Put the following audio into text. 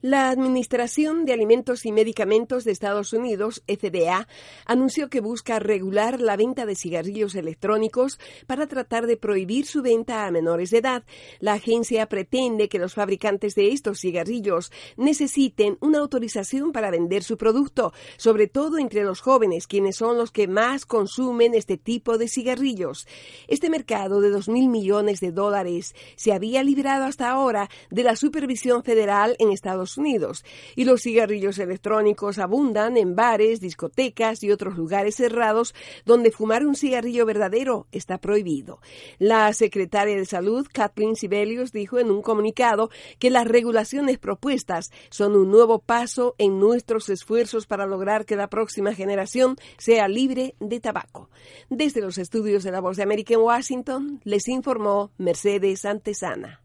La Administración de Alimentos y Medicamentos de Estados Unidos, FDA, anunció que busca regular la venta de cigarrillos electrónicos para tratar de prohibir su venta a menores de edad. La agencia pretende que los fabricantes de estos cigarrillos necesiten una autorización para vender su producto, sobre todo entre los jóvenes, quienes son los que más consumen este tipo de cigarrillos. Este mercado de $2.000 millones se había librado hasta ahora de la supervisión federal en Estados Unidos, y los cigarrillos electrónicos abundan en bares, discotecas y otros lugares cerrados donde fumar un cigarrillo verdadero está prohibido. La secretaria de Salud, Kathleen Sebelius, dijo en un comunicado que las regulaciones propuestas son un nuevo paso en nuestros esfuerzos para lograr que la próxima generación sea libre de tabaco. Desde los estudios de La Voz de América en Washington, les informó Mercedes Antezana.